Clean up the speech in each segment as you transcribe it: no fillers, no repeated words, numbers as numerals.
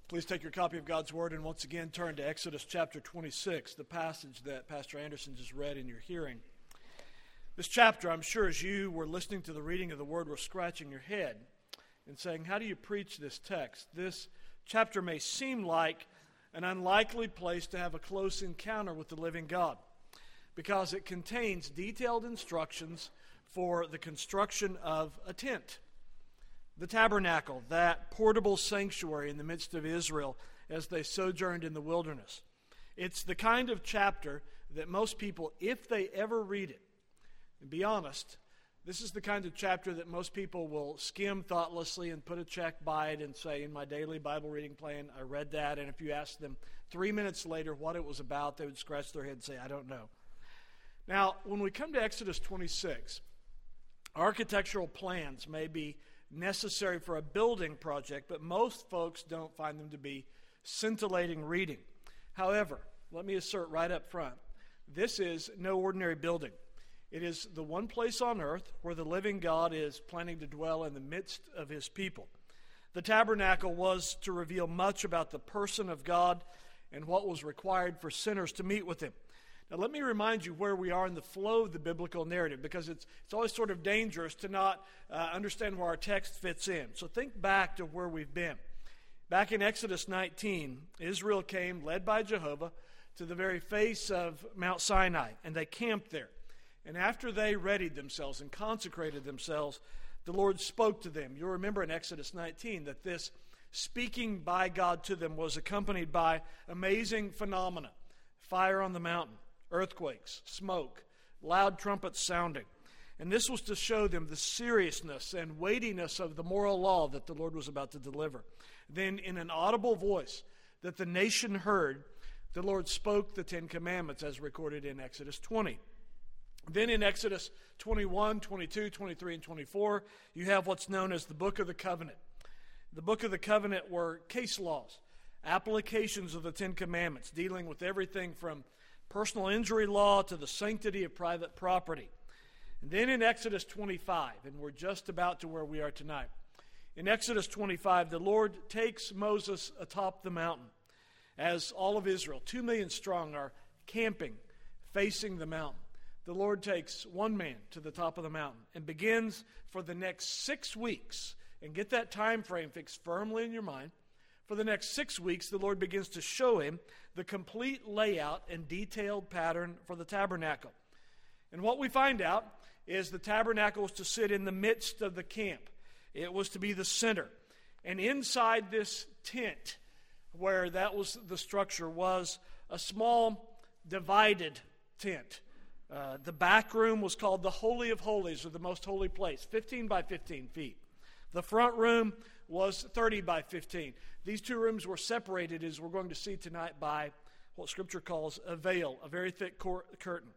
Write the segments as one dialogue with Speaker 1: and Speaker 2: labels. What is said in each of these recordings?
Speaker 1: Please take your copy of God's Word and once again turn to Exodus chapter 26, the passage that Pastor Anderson just read in your hearing. This chapter, I'm sure as you were listening to the reading of the Word, were scratching your head and saying, how do you preach this text? This chapter may seem like an unlikely place to have a close encounter with the living God because it contains detailed instructions for the construction of a tent. The tabernacle, that portable sanctuary in the midst of Israel as they sojourned in the wilderness. It's the kind of chapter that most people, if they ever read it, and be honest, this is the kind of chapter that most people will skim thoughtlessly and put a check by it and say, in my daily Bible reading plan, I read that. And if you ask them 3 minutes later what it was about, they would scratch their head and say, I don't know. Now, when we come to Exodus 26, architectural plans may be necessary for a building project, but most folks don't find them to be scintillating reading. However, let me assert right up front, this is no ordinary building. It is the one place on earth where the living God is planning to dwell in the midst of his people. The tabernacle was to reveal much about the person of God and what was required for sinners to meet with him. Now, let me remind you where we are in the flow of the biblical narrative, because it's always sort of dangerous to not understand where our text fits in. So think back to where we've been. Back in Exodus 19, Israel came, led by Jehovah, to the very face of Mount Sinai, and they camped there. And after they readied themselves and consecrated themselves, the Lord spoke to them. You'll remember in Exodus 19 that this speaking by God to them was accompanied by amazing phenomena. Fire on the mountain, earthquakes, smoke, loud trumpets sounding. And this was to show them the seriousness and weightiness of the moral law that the Lord was about to deliver. Then in an audible voice that the nation heard, the Lord spoke the Ten Commandments as recorded in Exodus 20. Then in Exodus 21, 22, 23, and 24, you have what's known as the Book of the Covenant. The Book of the Covenant were case laws, applications of the Ten Commandments, dealing with everything from personal injury law to the sanctity of private property. And then in Exodus 25, and we're just about to where we are tonight. In Exodus 25, the Lord takes Moses atop the mountain as all of Israel, 2 million strong, are camping, facing the mountain. The Lord takes one man to the top of the mountain and begins for the next 6 weeks, and get that time frame fixed firmly in your mind. For the next 6 weeks, the Lord begins to show him the complete layout and detailed pattern for the tabernacle. And what we find out is the tabernacle was to sit in the midst of the camp. It was to be the center. And inside this tent, where that was the structure, was a small divided tent. The back room was called the Holy of Holies, or the most holy place, 15 by 15 feet. The front room was 30 by 15. These two rooms were separated, as we're going to see tonight, by what Scripture calls a veil, a very thick curtain.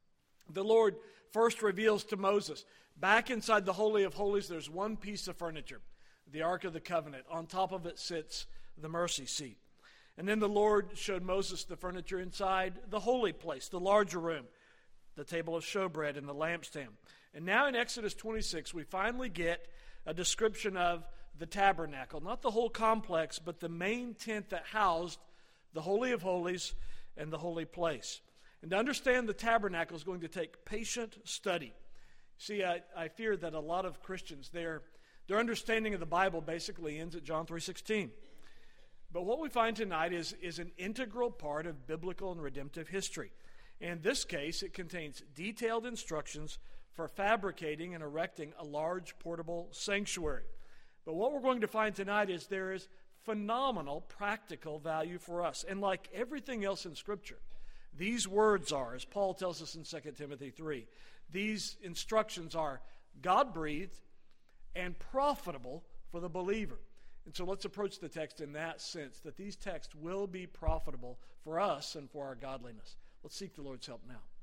Speaker 1: The Lord first reveals to Moses, back inside the Holy of Holies, there's one piece of furniture, the Ark of the Covenant. On top of it sits the mercy seat. And then the Lord showed Moses the furniture inside the holy place, the larger room, the table of showbread and the lampstand. And now in Exodus 26, we finally get a description of the tabernacle, not the whole complex, but the main tent that housed the Holy of Holies and the holy place. And to understand the tabernacle is going to take patient study. See, I fear that a lot of Christians, their understanding of the Bible basically ends at John 3:16. But what we find tonight is an integral part of biblical and redemptive history. In this case, it contains detailed instructions for fabricating and erecting a large portable sanctuary. But what we're going to find tonight is there is phenomenal practical value for us. And like everything else in Scripture, these words are, as Paul tells us in 2 Timothy 3, these instructions are God-breathed and profitable for the believer. And so let's approach the text in that sense, that these texts will be profitable for us and for our godliness. Let's seek the Lord's help now.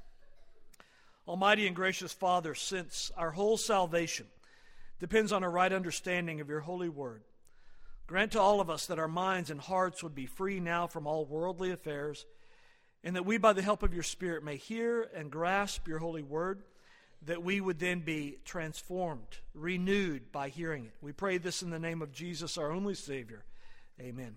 Speaker 1: Almighty and gracious Father, since our whole salvation depends on a right understanding of your holy word, grant to all of us that our minds and hearts would be free now from all worldly affairs, and that we, by the help of your Spirit, may hear and grasp your holy word, that we would then be transformed, renewed by hearing it. We pray this in the name of Jesus, our only Savior. Amen.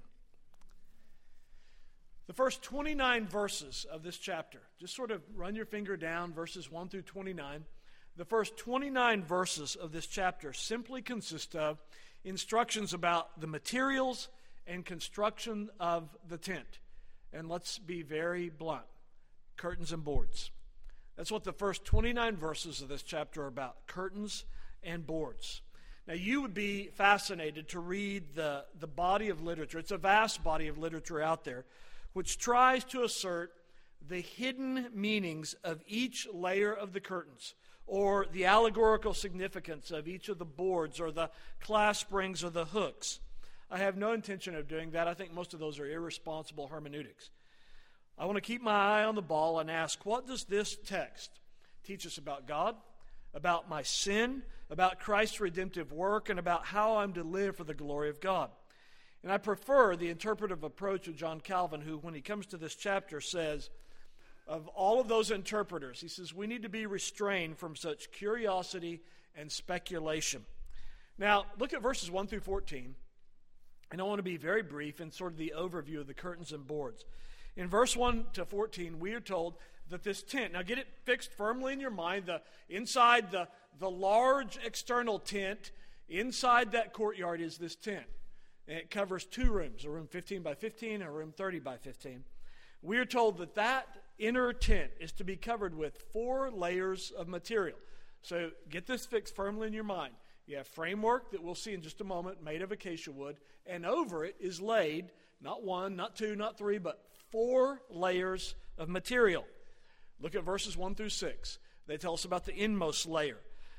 Speaker 1: The first 29 verses of this chapter, just sort of run your finger down, verses 1 through 29. The first 29 verses of this chapter simply consist of instructions about the materials and construction of the tent. And let's be very blunt, curtains and boards. That's what the first 29 verses of this chapter are about, curtains and boards. Now, you would be fascinated to read the body of literature. It's a vast body of literature out there, which tries to assert the hidden meanings of each layer of the curtains, or the allegorical significance of each of the boards, or the clasp rings, or the hooks. I have no intention of doing that. I think most of those are irresponsible hermeneutics. I want to keep my eye on the ball and ask, what does this text teach us about God, about my sin, about Christ's redemptive work, and about how I'm to live for the glory of God? And I prefer the interpretive approach of John Calvin, who, when he comes to this chapter, says, of all of those interpreters, he says, we need to be restrained from such curiosity and speculation. Now, look at verses 1 through 14, and I want to be very brief in sort of the overview of the curtains and boards. In verse 1 to 14, we are told that this tent, now get it fixed firmly in your mind, inside the large external tent, inside that courtyard is this tent. And it covers two rooms, a room 15 by 15 and a room 30 by 15. We are told that that inner tent is to be covered with 4 layers of material. So get this fixed firmly in your mind. You have framework that we'll see in just a moment, made of acacia wood, and over it is laid not 1, not 2, not 3, but 4 layers of material. Look at verses 1 through 6. They tell us about the inmost layer.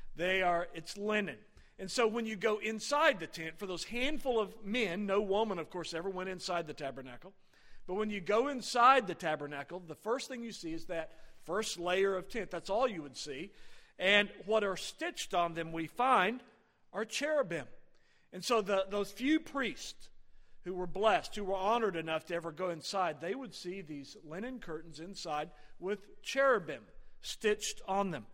Speaker 1: It's linen. And so when you go inside the tent, for those handful of men, no woman, of course, ever went inside the tabernacle, but when you go inside the tabernacle, the first thing you see is that first layer of tent. That's all you would see. And what are stitched on them, we find, are cherubim. And so those few priests who were blessed, who were honored enough to ever go inside, they would see these linen curtains inside with cherubim stitched on them.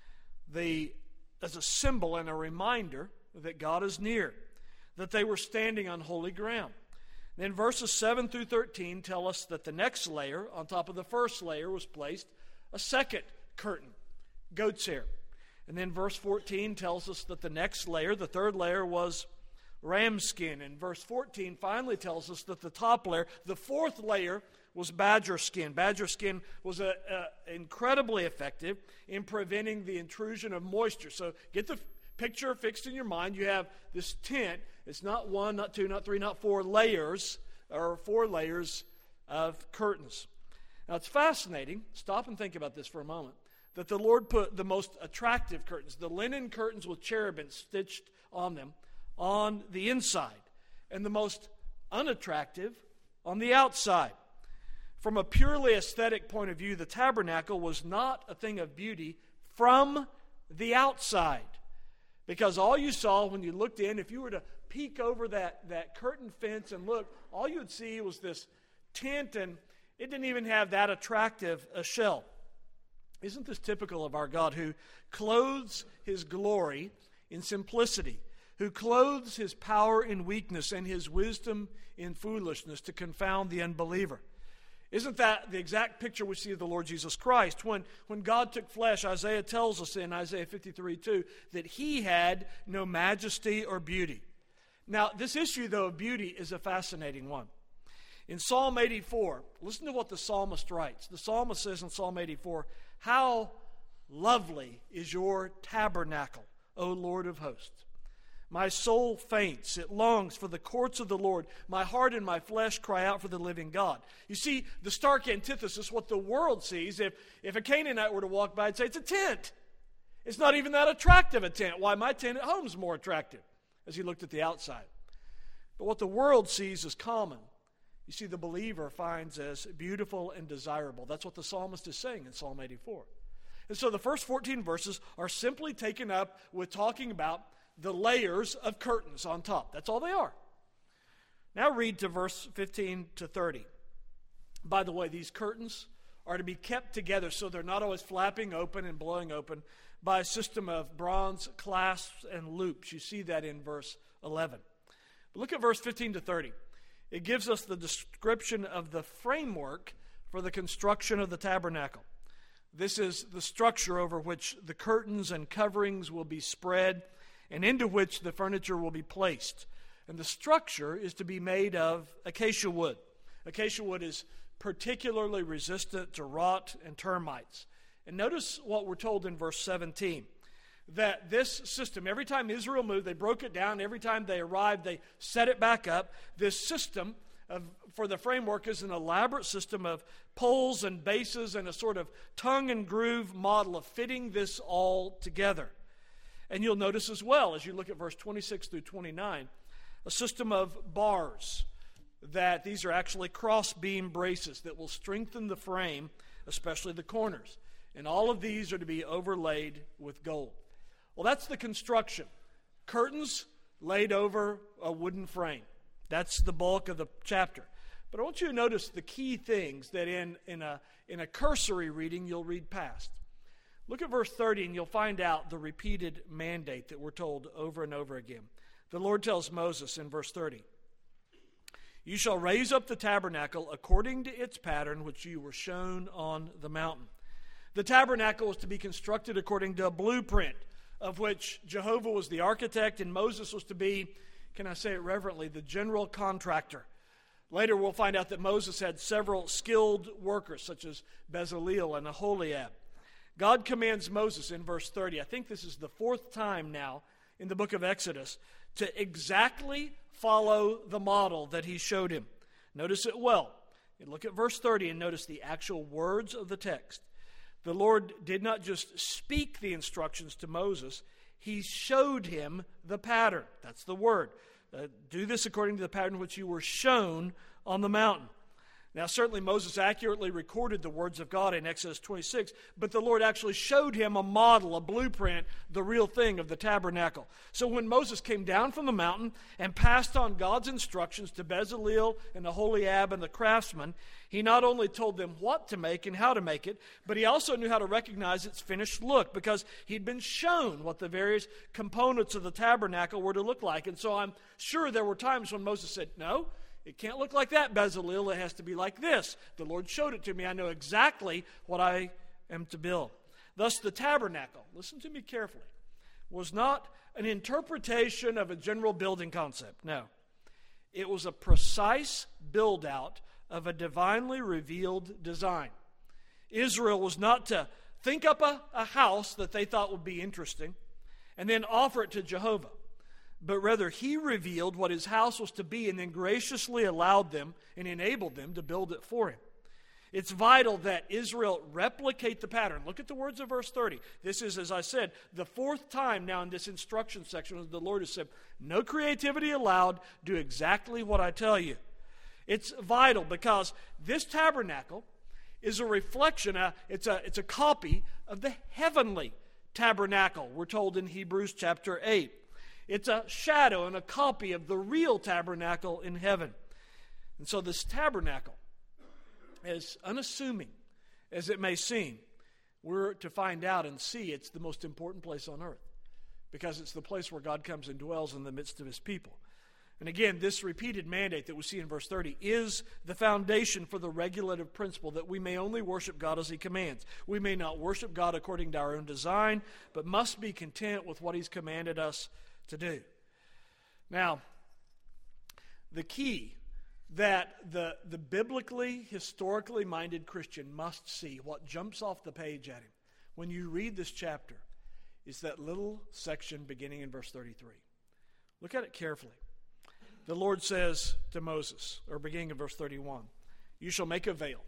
Speaker 1: As a symbol and a reminder that God is near, that they were standing on holy ground. Then verses 7 through 13 tell us that the next layer, on top of the first layer, was placed a second curtain, goat's hair. And then verse 14 tells us that the next layer, the third layer, was ram skin. And verse 14 finally tells us that the top layer, the fourth layer, was badger skin. Badger skin was incredibly effective in preventing the intrusion of moisture. So get the picture fixed in your mind. You have this tent. It's not 1, not 2, not 3, not 4 layers, or 4 layers of curtains. Now it's fascinating. Stop and think about this for a moment. That the Lord put the most attractive curtains, the linen curtains with cherubim stitched on them, on the inside, and the most unattractive on the outside. From a purely aesthetic point of view, the tabernacle was not a thing of beauty from the outside. Because all you saw when you looked in, if you were to peek over that curtain fence and look, all you would see was this tent, and it didn't even have that attractive a shell. Isn't this typical of our God, who clothes His glory in simplicity, who clothes His power in weakness and His wisdom in foolishness to confound the unbeliever? Isn't that the exact picture we see of the Lord Jesus Christ? When God took flesh, Isaiah tells us in Isaiah 53:2 that He had no majesty or beauty. Now, this issue, though, of beauty is a fascinating one. In Psalm 84, listen to what the psalmist writes. The psalmist says in Psalm 84, "How lovely is your tabernacle, O Lord of hosts. My soul faints, it longs for the courts of the Lord. My heart and my flesh cry out for the living God." You see, the stark antithesis, what the world sees, if a Canaanite were to walk by and say, it's a tent. It's not even that attractive a tent. Why, my tent at home is more attractive, as he looked at the outside. But what the world sees as common, you see, the believer finds as beautiful and desirable. That's what the psalmist is saying in Psalm 84. And so the first 14 verses are simply taken up with talking about the layers of curtains on top. That's all they are. Now read to verse 15 to 30. By the way, these curtains are to be kept together so they're not always flapping open and blowing open by a system of bronze clasps and loops. You see that in verse 11. But look at verse 15 to 30. it gives us the description of the framework for the construction of the tabernacle. This is the structure over which the curtains and coverings will be spread and into which the furniture will be placed. And the structure is to be made of acacia wood. Acacia wood is particularly resistant to rot and termites. And notice what we're told in verse 17. That this system, every time Israel moved, they broke it down. Every time they arrived, they set it back up. This system for the framework is an elaborate system of poles and bases and a sort of tongue and groove model of fitting this all together. And you'll notice as well, as you look at verse 26 through 29, a system of bars, that these are actually cross-beam braces that will strengthen the frame, especially the corners. And all of these are to be overlaid with gold. Well, that's the construction. Curtains laid over a wooden frame. That's the bulk of the chapter. But I want you to notice the key things that in a cursory reading you'll read past. Look at verse 30 and you'll find out the repeated mandate that we're told over and over again. The Lord tells Moses in verse 30, "You shall raise up the tabernacle according to its pattern which you were shown on the mountain." The tabernacle was to be constructed according to a blueprint of which Jehovah was the architect and Moses was to be, can I say it reverently, the general contractor. Later we'll find out that Moses had several skilled workers such as Bezaleel and Aholiab. God commands Moses in verse 30, I think this is the fourth time now in the book of Exodus, to exactly follow the model that he showed him. Notice it well. You look at verse 30 and notice the actual words of the text. The Lord did not just speak the instructions to Moses, he showed him the pattern. That's the word. Do this according to the pattern which you were shown on the mountain. Now, certainly Moses accurately recorded the words of God in Exodus 26, but the Lord actually showed him a model, a blueprint, the real thing of the tabernacle. So when Moses came down from the mountain and passed on God's instructions to Bezaleel and Aholiab and the craftsmen, he not only told them what to make and how to make it, but he also knew how to recognize its finished look because he'd been shown what the various components of the tabernacle were to look like. And so I'm sure there were times when Moses said, "No, it can't look like that, Bezaleel. It has to be like this. The Lord showed it to me. I know exactly what I am to build." Thus, the tabernacle, listen to me carefully, was not an interpretation of a general building concept. No. It was a precise build-out of a divinely revealed design. Israel was not to think up a house that they thought would be interesting and then offer it to Jehovah. But rather he revealed what his house was to be and then graciously allowed them and enabled them to build it for him. It's vital that Israel replicate the pattern. Look at the words of verse 30. This is, as I said, the fourth time now in this instruction section where the Lord has said, no creativity allowed, do exactly what I tell you. It's vital because this tabernacle is a reflection, it's a copy of the heavenly tabernacle, we're told in Hebrews chapter 8. It's a shadow and a copy of the real tabernacle in heaven. And so this tabernacle, as unassuming as it may seem, we're to find out and see it's the most important place on earth because it's the place where God comes and dwells in the midst of his people. And again, this repeated mandate that we see in verse 30 is the foundation for the regulative principle that we may only worship God as he commands. We may not worship God according to our own design, but must be content with what he's commanded us to do. Now, the key that the biblically, historically minded Christian must see, what jumps off the page at him when you read this chapter, is that little section beginning in verse 33. Look at it carefully. The Lord says to Moses, or beginning in verse 31, "You shall make a veil,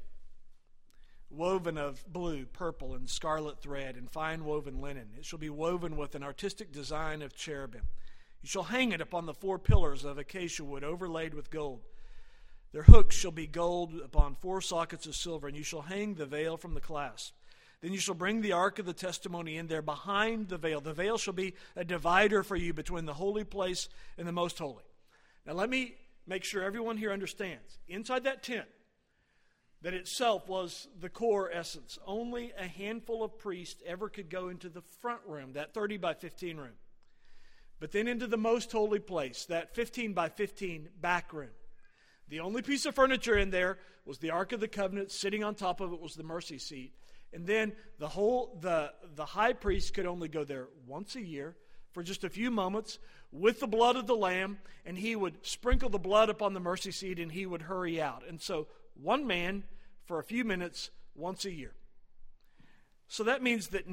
Speaker 1: woven of blue, purple, and scarlet thread, and fine woven linen. It shall be woven with an artistic design of cherubim. You shall hang it upon the 4 pillars of acacia wood overlaid with gold. Their hooks shall be gold upon 4 sockets of silver, and you shall hang the veil from the clasp. Then you shall bring the ark of the testimony in there behind the veil. The veil shall be a divider for you between the holy place and the most holy." Now let me make sure everyone here understands. Inside that tent, that itself was the core essence. Only a handful of priests ever could go into the front room, that 30 by 15 room. But then into the most holy place, that 15 by 15 back room. The only piece of furniture in there was the Ark of the Covenant. Sitting on top of it was the mercy seat. And then the high priest could only go there once a year for just a few moments with the blood of the lamb, and he would sprinkle the blood upon the mercy seat, and he would hurry out. And so one man for a few minutes once a year. So that means that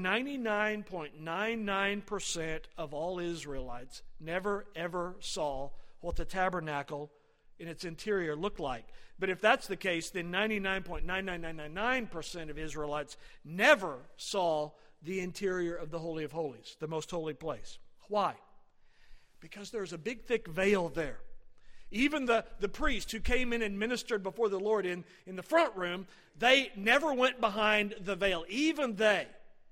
Speaker 1: 99.99% of all Israelites never, ever saw what the tabernacle in its interior looked like. But if that's the case, then 99.99999% of Israelites never saw the interior of the Holy of Holies, the most holy place. Why? Because there's a big, thick veil there. Even the priest who came in and ministered before the Lord in the front room, they never went behind the veil. Even they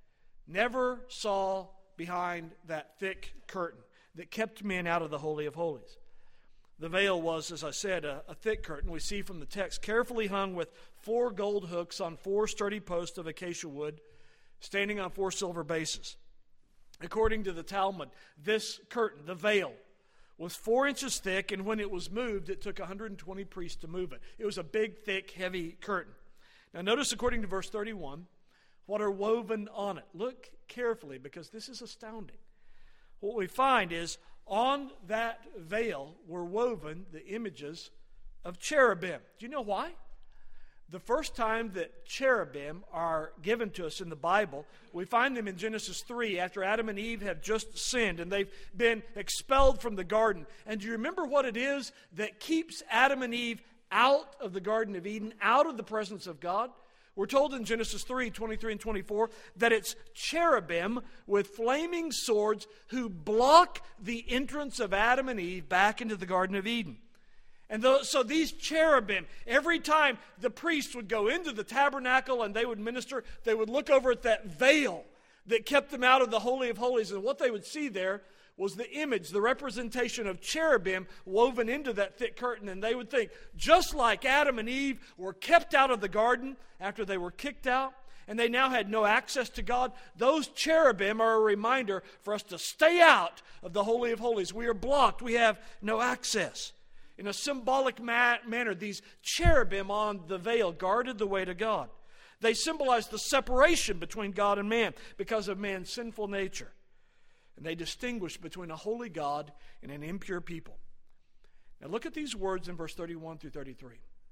Speaker 1: never saw behind that thick curtain that kept men out of the Holy of Holies. The veil was, as I said, a thick curtain. We see from the text, carefully hung with 4 gold hooks on 4 sturdy posts of acacia wood, standing on 4 silver bases. According to the Talmud, this curtain, the veil, was 4 inches thick, and when it was moved, it took 120 priests to move it. It was a big, thick, heavy curtain. Now notice, according to verse 31, what are woven on it. Look carefully, because this is astounding. What we find is, on that veil were woven the images of cherubim. Do you know why? The first time that cherubim are given to us in the Bible, we find them in Genesis 3 after Adam and Eve have just sinned and they've been expelled from the garden. And do you remember what it is that keeps Adam and Eve out of the Garden of Eden, out of the presence of God? We're told in Genesis 3, 23 and 24, that it's cherubim with flaming swords who block the entrance of Adam and Eve back into the Garden of Eden. And so these cherubim, every time the priest would go into the tabernacle and they would minister, they would look over at that veil that kept them out of the Holy of Holies. And what they would see there was the image, the representation of cherubim woven into that thick curtain. And they would think, just like Adam and Eve were kept out of the garden after they were kicked out, and they now had no access to God, those cherubim are a reminder for us to stay out of the Holy of Holies. We are blocked. We have no access. In a symbolic manner, these cherubim on the veil guarded the way to God. They symbolized the separation between God and man because of man's sinful nature. And they distinguished between a holy God and an impure people. Now look at these words in verse 31 through 33.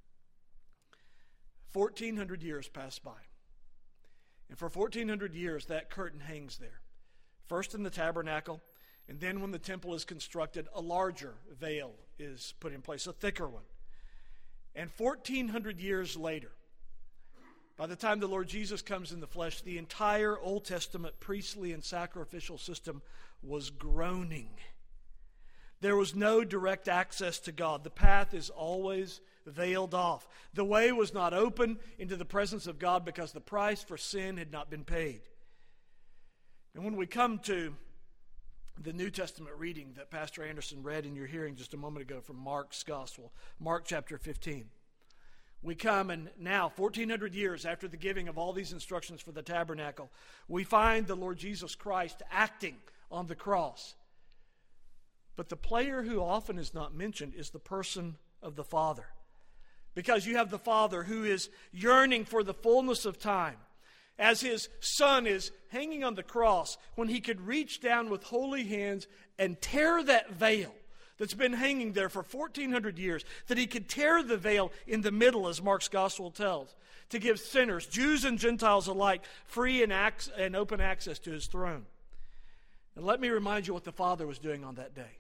Speaker 1: 1,400 years pass by. And for 1,400 years, that curtain hangs there. First in the tabernacle, and then when the temple is constructed, a larger veil is put in place, a thicker one. And 1,400 years later, by the time the Lord Jesus comes in the flesh, the entire Old Testament priestly and sacrificial system was groaning. There was no direct access to God. The path is always veiled off. The way was not open into the presence of God because the price for sin had not been paid. And when we come to the New Testament reading that Pastor Anderson read in your hearing just a moment ago from Mark's Gospel, Mark chapter 15, we come, and now, 1,400 years after the giving of all these instructions for the tabernacle, we find the Lord Jesus Christ acting on the cross. But the player who often is not mentioned is the person of the Father. Because you have the Father who is yearning for the fullness of time. As his Son is hanging on the cross, when he could reach down with holy hands and tear that veil that's been hanging there for 1,400 years, that he could tear the veil in the middle, as Mark's Gospel tells, to give sinners, Jews and Gentiles alike, free and open access to his throne. And let me remind you what the Father was doing on that day.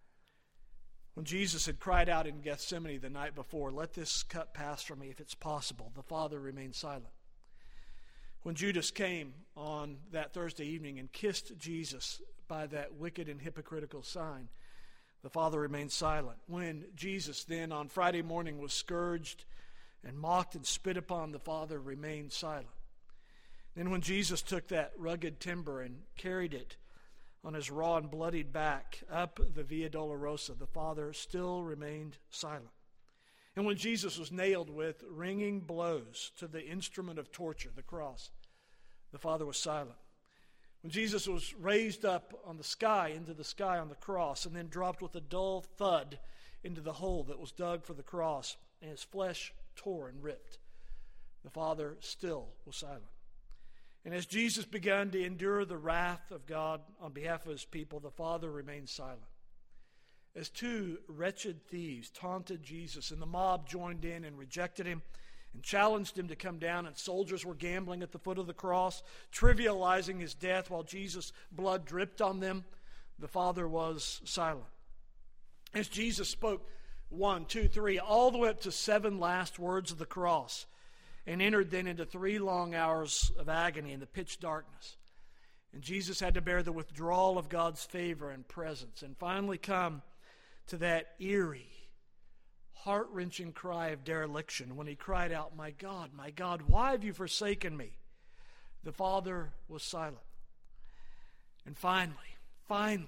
Speaker 1: When Jesus had cried out in Gethsemane the night before, "Let this cup pass from me if it's possible," the Father remained silent. When Judas came on that Thursday evening and kissed Jesus by that wicked and hypocritical sign, the Father remained silent. When Jesus then on Friday morning was scourged and mocked and spit upon, the Father remained silent. Then when Jesus took that rugged timber and carried it on his raw and bloodied back up the Via Dolorosa, the Father still remained silent. And when Jesus was nailed with ringing blows to the instrument of torture, the cross, the Father was silent. When Jesus was raised up on the sky, into the sky on the cross, and then dropped with a dull thud into the hole that was dug for the cross, and his flesh tore and ripped. The Father still was silent. And as Jesus began to endure the wrath of God on behalf of his people, the Father remained silent. As two wretched thieves taunted Jesus, and the mob joined in and rejected him and challenged him to come down, and soldiers were gambling at the foot of the cross, trivializing his death while Jesus' blood dripped on them, the Father was silent. As Jesus spoke 1, 2, 3, all the way up to 7 last words of the cross, and entered then into 3 long hours of agony in the pitch darkness. And Jesus had to bear the withdrawal of God's favor and presence, and finally come to that eerie, heart-wrenching cry of dereliction when he cried out, my God, why have you forsaken me?" The Father was silent. And finally,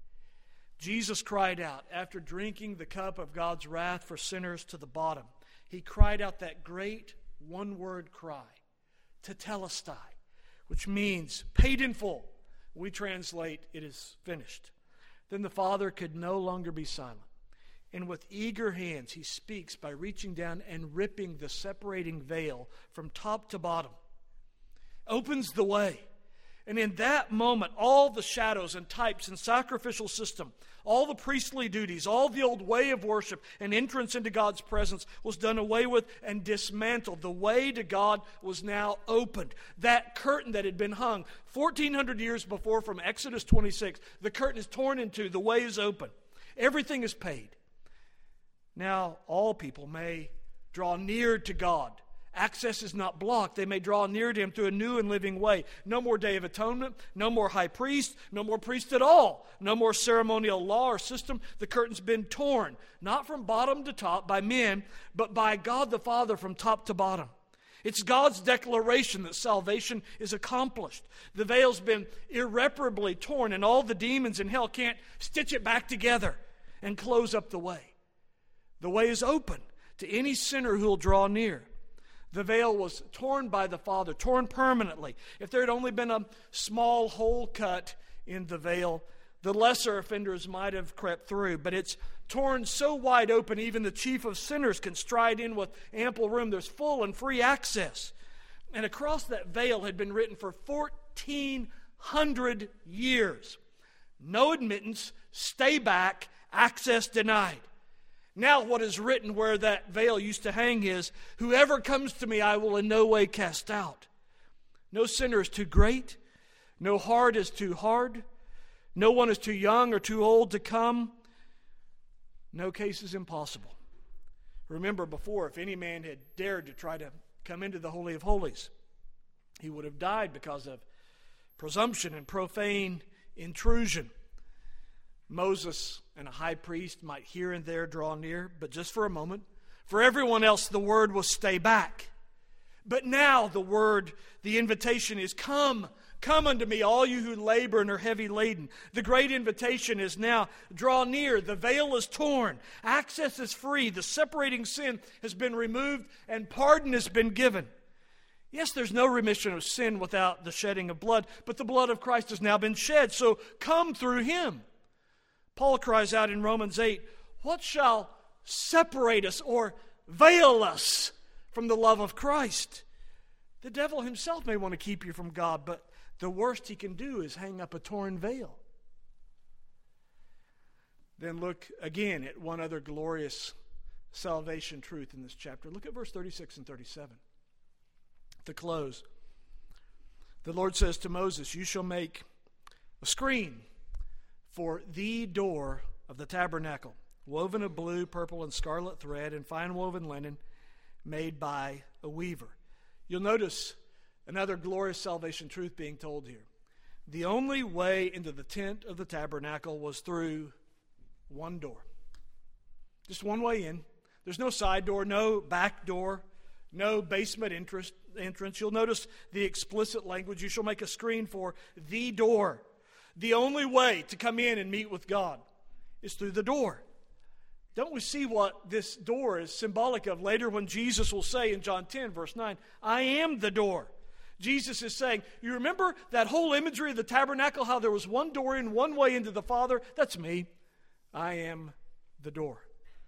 Speaker 1: Jesus cried out, after drinking the cup of God's wrath for sinners to the bottom, he cried out that great one-word cry, tetelestai, which means paid in full. We translate, it is finished. Then the Father could no longer be silent. And with eager hands, he speaks by reaching down and ripping the separating veil from top to bottom. Opens the way. And in that moment, all the shadows and types and sacrificial system, all the priestly duties, all the old way of worship and entrance into God's presence was done away with and dismantled. The way to God was now opened. That curtain that had been hung 1,400 years before from Exodus 26, the curtain is torn in two. The way is open. Everything is paid. Now all people may draw near to God. Access is not blocked. They may draw near to him through a new and living way. No more Day of Atonement, no more high priest, no more priest at all, no more ceremonial law or system. The curtain's been torn, not from bottom to top by men, but by God the Father from top to bottom. It's God's declaration that salvation is accomplished. The veil's been irreparably torn, and all the demons in hell can't stitch it back together and close up the way. The way is open to any sinner who will draw near. The veil was torn by the Father, torn permanently. If there had only been a small hole cut in the veil, the lesser offenders might have crept through. But it's torn so wide open, even the chief of sinners can stride in with ample room. There's full and free access. And across that veil had been written for 1,400 years. No admittance, stay back, access denied. Now what is written where that veil used to hang is, whoever comes to me I will in no way cast out. No sinner is too great. No heart is too hard. No one is too young or too old to come. No case is impossible. Remember before, if any man had dared to try to come into the Holy of Holies, he would have died because of presumption and profane intrusion. Moses and a high priest might here and there draw near, but just for a moment. For everyone else, the word was stay back. But now the word, the invitation is come. Come unto me, all you who labor and are heavy laden. The great invitation is now draw near. The veil is torn. Access is free. The separating sin has been removed and pardon has been given. Yes, there's no remission of sin without the shedding of blood, but the blood of Christ has now been shed. So come through him. Paul cries out in Romans 8, what shall separate us or veil us from the love of Christ? The devil himself may want to keep you from God, but the worst he can do is hang up a torn veil. Then look again at one other glorious salvation truth in this chapter. Look at verse 36 and 37. To close, the Lord says to Moses, you shall make a screen for the door of the tabernacle, woven of blue, purple, and scarlet thread, and fine woven linen, made by a weaver. You'll notice another glorious salvation truth being told here. The only way into the tent of the tabernacle was through one door. Just one way in. There's no side door, no back door, no basement entrance. You'll notice the explicit language. You shall make a screen for the door. The only way to come in and meet with God is through the door. Don't we see what this door is symbolic of later when Jesus will say in John 10, verse 9, I am the door. Jesus is saying, you remember that whole imagery of the tabernacle, how there was one door in, one way into the Father? That's me. I am the door.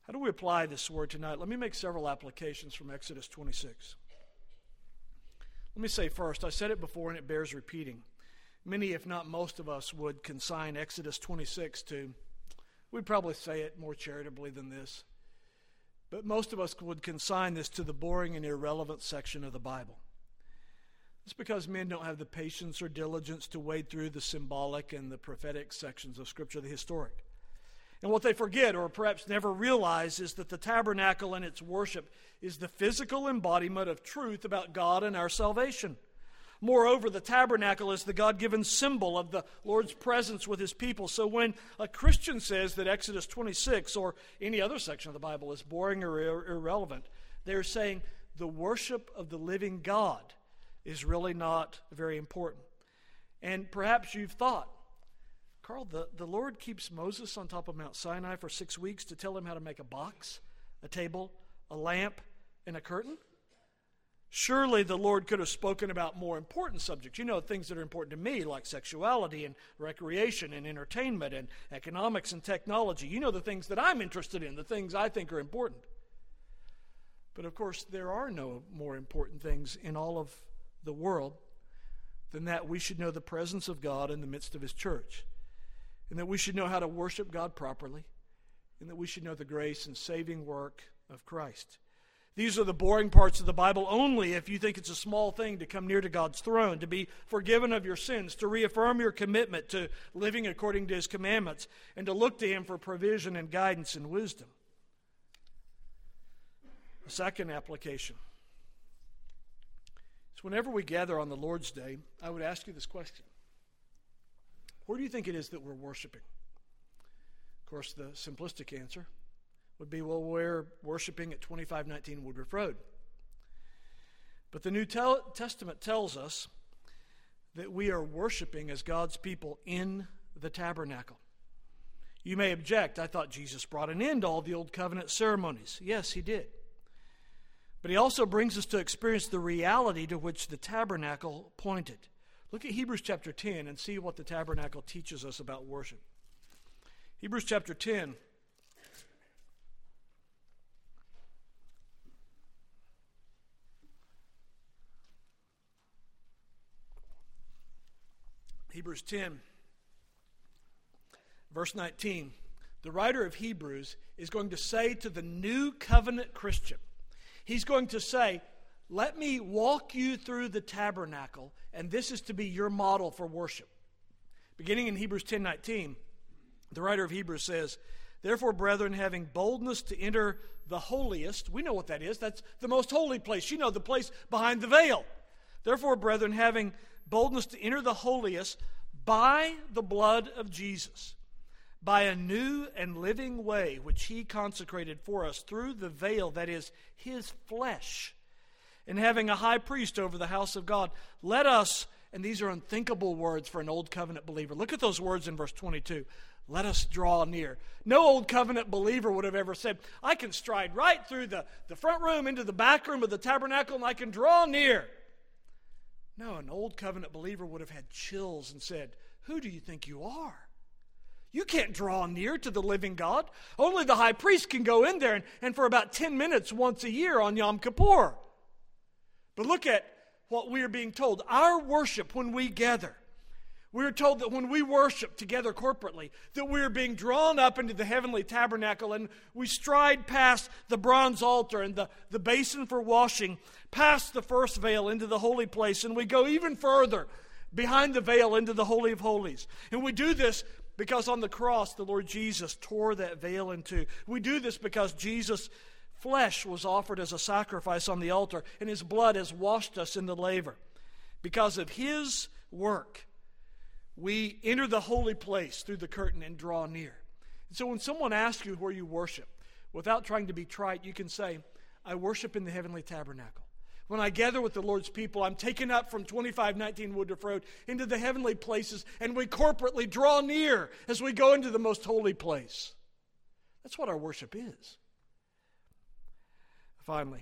Speaker 1: How do we apply this word tonight? Let me make several applications from Exodus 26. Let me say first, I said it before and it bears repeating. Many, if not most of us, would consign Exodus 26 to, we'd probably say it more charitably than this, but most of us would consign this to the boring and irrelevant section of the Bible. It's because men don't have the patience or diligence to wade through the symbolic and the prophetic sections of Scripture, the historic. And what they forget, or perhaps never realize, is that the tabernacle and its worship is the physical embodiment of truth about God and our salvation. Moreover, the tabernacle is the God-given symbol of the Lord's presence with His people. So when a Christian says that Exodus 26 or any other section of the Bible is boring or irrelevant, they're saying the worship of the living God is really not very important. And perhaps you've thought, Carl, the Lord keeps Moses on top of Mount Sinai for 6 weeks to tell him how to make a box, a table, a lamp, and a curtain? Surely the Lord could have spoken about more important subjects. You know, things that are important to me, like sexuality and recreation and entertainment and economics and technology. You know, the things that I'm interested in, the things I think are important. But of course, there are no more important things in all of the world than that we should know the presence of God in the midst of His church, and that we should know how to worship God properly, and that we should know the grace and saving work of Christ. These are the boring parts of the Bible only if you think it's a small thing to come near to God's throne, to be forgiven of your sins, to reaffirm your commitment to living according to His commandments, and to look to Him for provision and guidance and wisdom. The second application is whenever we gather on the Lord's Day, I would ask you this question. Where do you think it is that we're worshiping? Of course, the simplistic answer would be, well, we're worshiping at 2519 Woodruff Road. But the New Testament tells us that we are worshiping as God's people in the tabernacle. You may object, I thought Jesus brought an end to all the old covenant ceremonies. Yes, He did. But He also brings us to experience the reality to which the tabernacle pointed. Look at Hebrews chapter 10 and see what the tabernacle teaches us about worship. Hebrews chapter 10. Hebrews 10, verse 19. The writer of Hebrews is going to say to the new covenant Christian, he's going to say, let me walk you through the tabernacle, and this is to be your model for worship. Beginning in Hebrews 10:19, the writer of Hebrews says, therefore, brethren, having boldness to enter the holiest, we know what that is. That's the most holy place. You know, the place behind the veil. Therefore, brethren, having boldness to enter the holiest by the blood of Jesus, by a new and living way which He consecrated for us through the veil, that is, His flesh, and having a high priest over the house of God, let us, and these are unthinkable words for an old covenant believer. Look at those words in verse 22. Let us draw near. No old covenant believer would have ever said, I can stride right through the front room into the back room of the tabernacle and I can draw near. No, an old covenant believer would have had chills and said, who do you think you are? You can't draw near to the living God. Only the high priest can go in there and for about 10 minutes once a year on Yom Kippur. But look at what we are being told. Our worship when we gather. We are told that when we worship together corporately, that we are being drawn up into the heavenly tabernacle and we stride past the bronze altar and the basin for washing, past the first veil into the holy place, and we go even further behind the veil into the Holy of Holies. And we do this because on the cross the Lord Jesus tore that veil in two. We do this because Jesus' flesh was offered as a sacrifice on the altar and His blood has washed us in the laver. Because of His work, we enter the holy place through the curtain and draw near. And so when someone asks you where you worship, without trying to be trite, you can say, I worship in the heavenly tabernacle. When I gather with the Lord's people, I'm taken up from 2519 Woodruff Road into the heavenly places, and we corporately draw near as we go into the most holy place. That's what our worship is. Finally,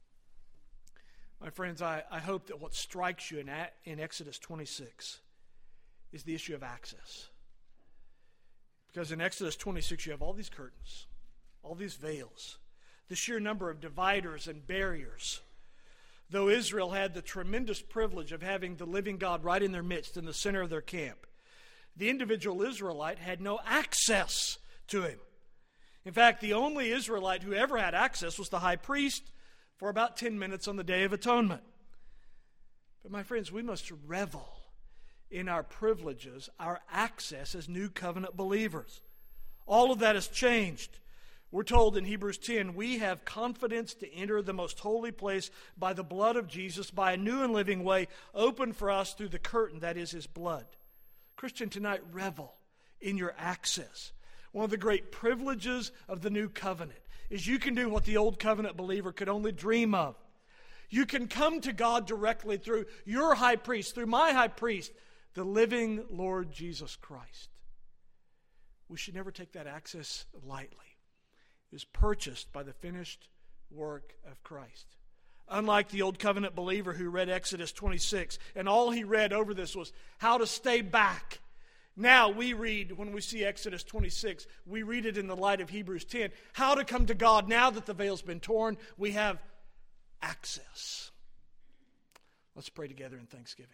Speaker 1: my friends, I hope that what strikes you in Exodus 26 is the issue of access. Because in Exodus 26 you have all these curtains. all these veils, the sheer number of dividers and barriers. Though Israel had the tremendous privilege of having the living God right in their midst, in the center of their camp, the individual Israelite had no access to him. In fact, the only Israelite who ever had access was the high priest for about 10 minutes on the Day of Atonement. But my friends, we must revel in our privileges, our access as new covenant believers. All of that has changed. We're told in Hebrews 10, we have confidence to enter the most holy place by the blood of Jesus, by a new and living way opened for us through the curtain that is His blood. Christian, tonight, revel in your access. One of the great privileges of the new covenant is you can do what the old covenant believer could only dream of. You can come to God directly through your high priest, through my high priest, the living Lord Jesus Christ. We should never take that access lightly. It was purchased by the finished work of Christ. Unlike the old covenant believer who read Exodus 26, and all he read over this was how to stay back. Now we read, when we see Exodus 26, we read it in the light of Hebrews 10, how to come to God now that the veil's been torn. We have access. Let's pray together in thanksgiving.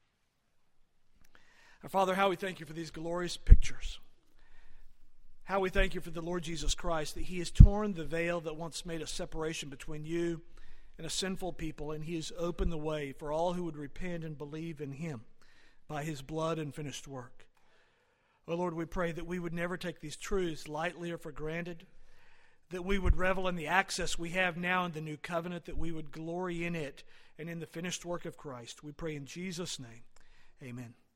Speaker 1: Our Father, how we thank you for these glorious pictures. How we thank you for the Lord Jesus Christ, that He has torn the veil that once made a separation between you and a sinful people, and He has opened the way for all who would repent and believe in Him by His blood and finished work. Oh Lord, we pray that we would never take these truths lightly or for granted, that we would revel in the access we have now in the new covenant, that we would glory in it and in the finished work of Christ. We pray in Jesus' name. Amen.